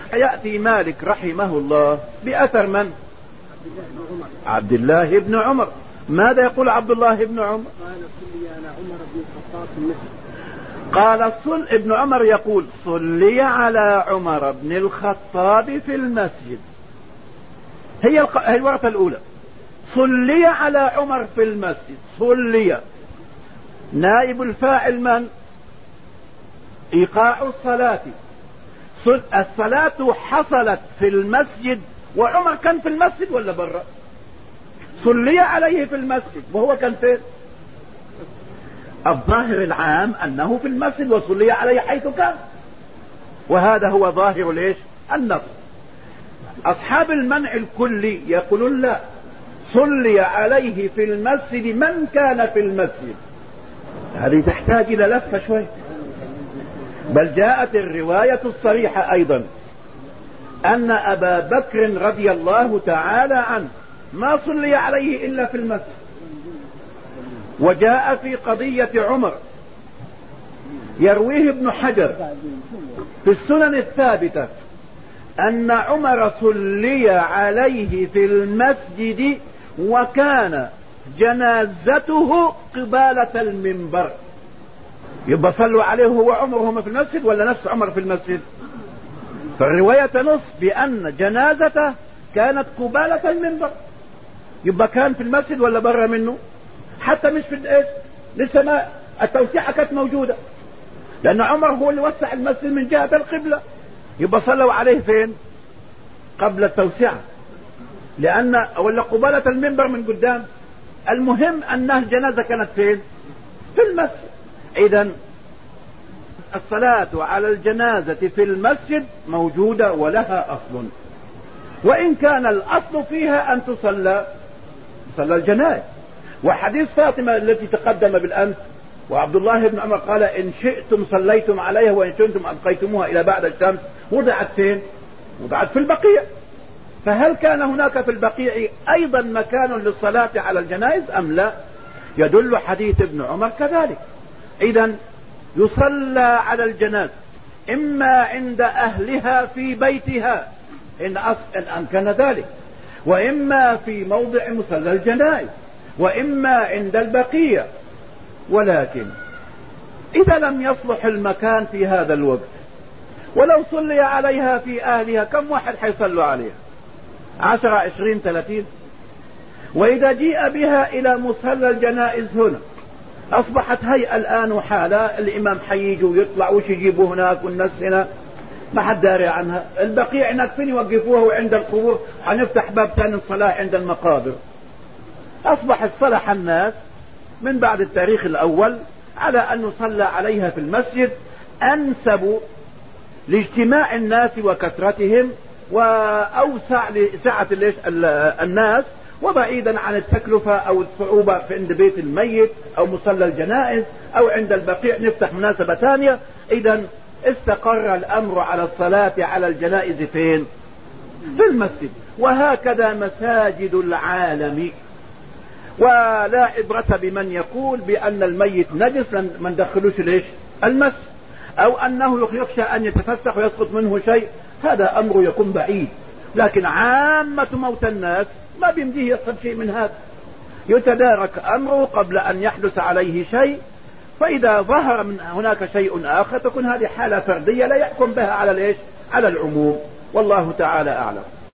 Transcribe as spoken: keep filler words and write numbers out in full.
يأتي مالك رحمه الله بأثر من؟ عبد الله بن عمر. ماذا يقول عبد الله بن عمر؟ قال صل ابن عمر يقول صلي على عمر بن الخطاب في المسجد. هي الق... هي الورقة الأولى. صلي على عمر في المسجد. صلي نائب الفاعل من؟ إيقاع الصلاة. صل... الصلاة حصلت في المسجد وعمر كان في المسجد ولا برا؟ صلي عليه في المسجد وهو كان فين؟ الظاهر العام أنه في المسجد وصلي عليه حيث كان، وهذا هو ظاهر ليش؟ النص. أصحاب المنع الكلي يقولون لا، صلي عليه في المسجد من كان في المسجد. هذه تحتاج إلى لفة شوي. بل جاءت الرواية الصريحة أيضا أن أبا بكر رضي الله تعالى عنه ما صلي عليه إلا في المسجد. وجاء في قضية عمر يرويه ابن حجر في السنن الثابتة أن عمر صلي عليه في المسجد وكان جنازته قبالة المنبر. يبقى صلوا عليه هو عمر هم في المسجد ولا نفس عمر في المسجد؟ فالرواية تنص بأن جنازته كانت قبالة المنبر. يبقى كان في المسجد ولا برا منه؟ حتى مش في الايش، لسه ما التوسعة كانت موجودة، لأن عمر هو اللي وسع المسجد من جهة القبلة. يبقى صلوا عليه فين؟ قبل التوسعة، لأن ولا قبالة المنبر من قدام. المهم أن الجنازة كانت فين؟ في المسجد. إذن الصلاة على الجنازة في المسجد موجودة ولها أصل، وإن كان الأصل فيها أن تصلى صلى الجنائز. وحديث فاطمة التي تقدم بالأمس وعبد الله بن عمر قال إن شئتم صليتم عليها وإن شئتم أبقيتموها إلى بعد الشمس، وضعت فين؟ وضعت في البقيع. فهل كان هناك في البقيع أيضا مكان للصلاة على الجنائز أم لا؟ يدل حديث ابن عمر كذلك. إذن يصلى على الجنازة إما عند أهلها في بيتها إن أمكن ذلك، وإما في موضع مصلى الجنائز، وإما عند البقيع. ولكن إذا لم يصلح المكان في هذا الوقت ولو صلي عليها في أهلها، كم واحد حيصلوا عليها؟ عشرة عشرين ثلاثين. وإذا جيء بها إلى مصلى الجنائز هنا أصبحت هيئة الآن وحالة، الإمام حييجي ويطلع وش يجيبوا هناك والناس هنا ما حد داري عنها. البقيع هناك فين يوقفوها؟ وعند القبور هنفتح باب ثاني الصلاة عند المقابر. أصبح الصلاح الناس من بعد التاريخ الأول على أن نصلى عليها في المسجد أنسب لاجتماع الناس وكثرتهم وأوسع لسعة الناس، وبعيدا عن التكلفة أو الصعوبة في عند بيت الميت أو مصلى الجنائز أو عند البقيع نفتح مناسبة ثانية. إذن استقر الأمر على الصلاة على الجنائز فين؟ في المسجد. وهكذا مساجد العالم. ولا عبرة بمن يقول بأن الميت نجس من دخلوش ليش المسجد، أو أنه يخشى أن يتفسخ ويسقط منه شيء. هذا أمر يكون بعيد. لكن عامة موت الناس ما بيمديه يصل شيء من هذا، يتدارك أمره قبل أن يحدث عليه شيء. فإذا ظهر من هناك شيء آخر تكون هذه حالة فردية لا يحكم بها على ليش على العموم. والله تعالى أعلم.